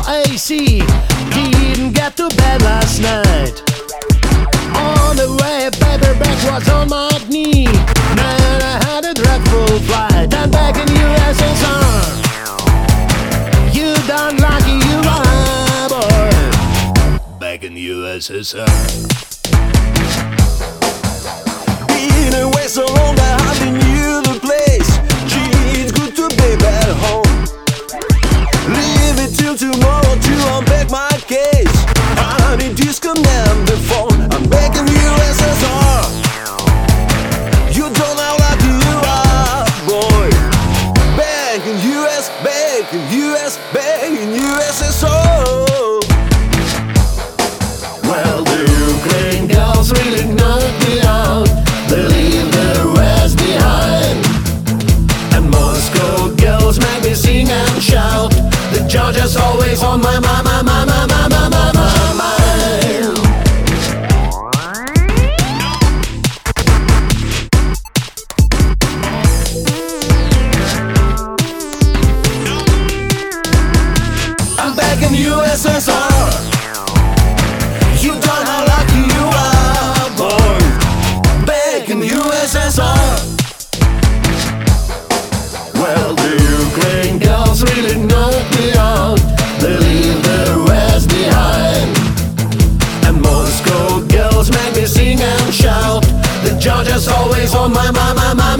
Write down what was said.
AC. Didn't get to bed last night. On the way, paperback was on my knee. Man, I had a dreadful flight. I'm back in USSR. You don't lucky you are, boy. Back in USSR. Been away so long I hardly knew the place. Gee, it's good to be back home. Leave it till tomorrow to unpack my case. I need disconnect the phone. I'm back in USSR. You don't know how lucky you are, boy. Back in US, back in US, back in USSR. Well, the Ukraine girls really knocked me out. They leave the West behind. And Moscow girls make me sing and shout. The Georgia's always on my mind. I'm back in USSR. You don't know how lucky you are, boy. Back in USSR. Well, the Ukraine girls really knocked me out. They leave the West behind. And Moscow girls make me sing and shout. The Georgia's always on my mind.